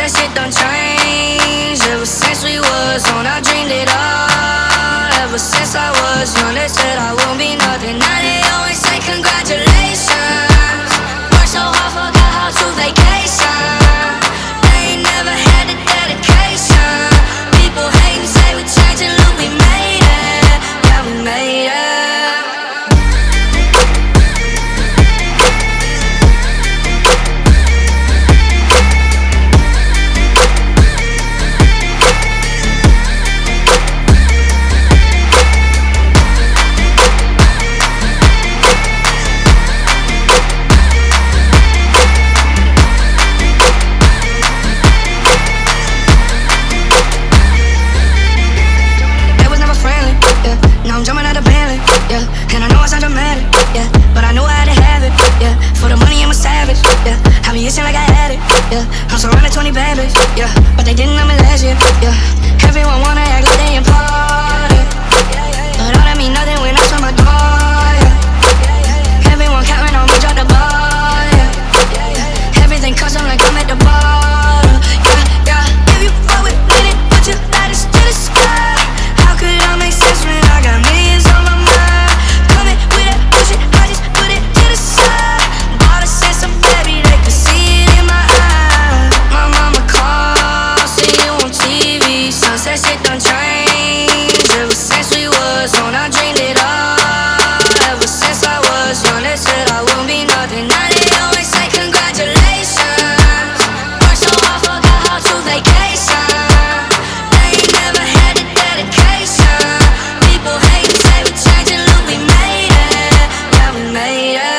Sunset shit done changed. Ever since we was on, I dreamed it all. Ever since I was young, they said I won't be nothing. Now they always say congratulations. Worked so hard, forgot how to vacation. They ain't never had the dedication. People hate and say we changing, look, we made it. Yeah, we made it. I'm jumping out the Bentley, yeah. And I know I sound dramatic, yeah. But I knew I had to have it, yeah. For the money, I'm a savage, yeah. I be itching like I had it, yeah. I'm surrounded 20 bad bitches, yeah. But they didn't know me last year, yeah. Everyone wanna act like they important, but all that mean nothing when I shut my door, yeah. Everyone counting on me, drop the ball, yeah. Everything custom like I'm at the bottom, yeah, yeah. If you fuck with me, then put your lighters to the sky. How could I make sense when I got millions on my mind? Coming with that bullshit, I just put it to the side. Bought a sense of baby, they could see it in my eyes. My mama called, see you on TV. Sunset shit done changed. Ever since we was on, I dreamed it all. Ever since I was young, they said I won't be nothing. Now they always say congratulations. Worked so hard, forgot how to vacation. They ain't never had the dedication. People hate and say we changing, look, we made it. Yeah, we made it.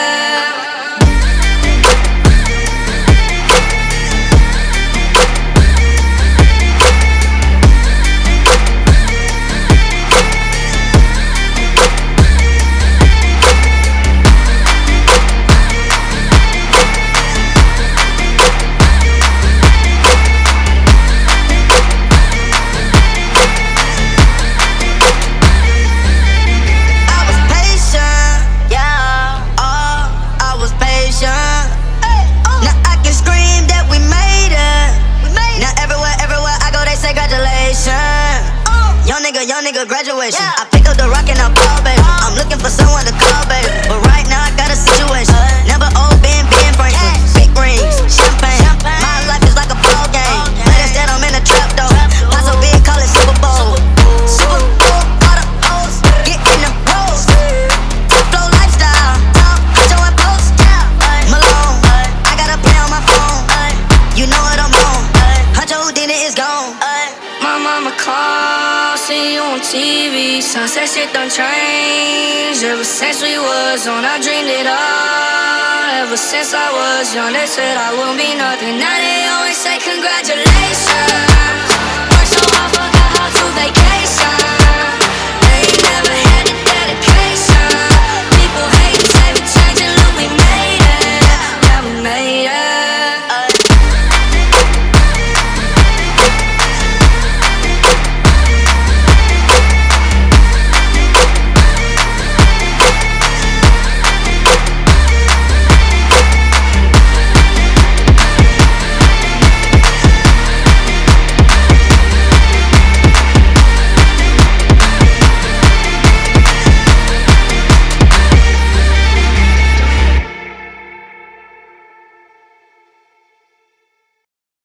Young nigga graduation, yeah. I pick up the rock and I ball, baby. I'm looking for someone to call, baby. But right now I got a situation. Never old Ben Franklin. Big rings, champagne. My life is like a ball game. But instead I'm in a trap though. Not so big, call it Super Bowl. Super Bowl, all the hoes, get in the rolls. Top flow lifestyle, Huncho and Post. Malone, I got a play on my phone. You know what I'm on. Huncho Houdini is gone. My mama called, see you on TV. Sunset shit done changed. Ever since we was on, I dreamed it all. Ever since I was young, they said I won't be nothing. Now they always say congratulations.